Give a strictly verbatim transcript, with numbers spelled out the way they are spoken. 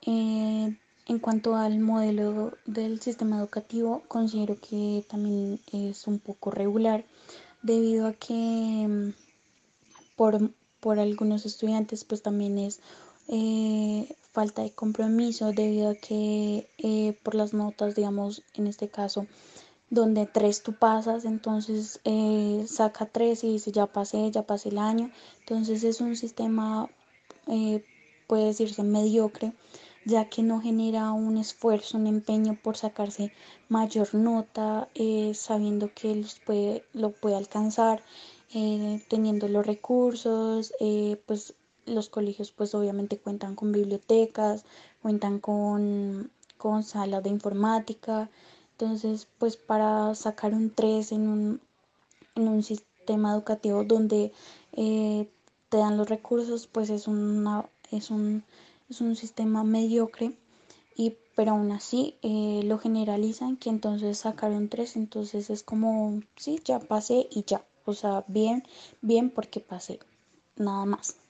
Eh, en cuanto al modelo del sistema educativo, considero que también es un poco regular debido a que mm, por, por algunos estudiantes pues también es eh, falta de compromiso debido a que eh, por las notas, digamos, en este caso, donde tres tú pasas, entonces eh, saca tres y dice ya pasé, ya pasé el año. Entonces es un sistema, eh, puede decirse mediocre, ya que no genera un esfuerzo, un empeño por sacarse mayor nota, eh, sabiendo que los puede, lo puede alcanzar, eh, teniendo los recursos, eh, pues los colegios pues obviamente cuentan con bibliotecas, cuentan con, con salas de informática, entonces pues para sacar un tres en un, en un sistema educativo donde eh, te dan los recursos, pues es, una, es, un, es un sistema mediocre, y, pero aún así eh, lo generalizan que entonces sacaron tres, entonces es como, sí, ya pasé y ya, o sea, bien, bien porque pasé, nada más.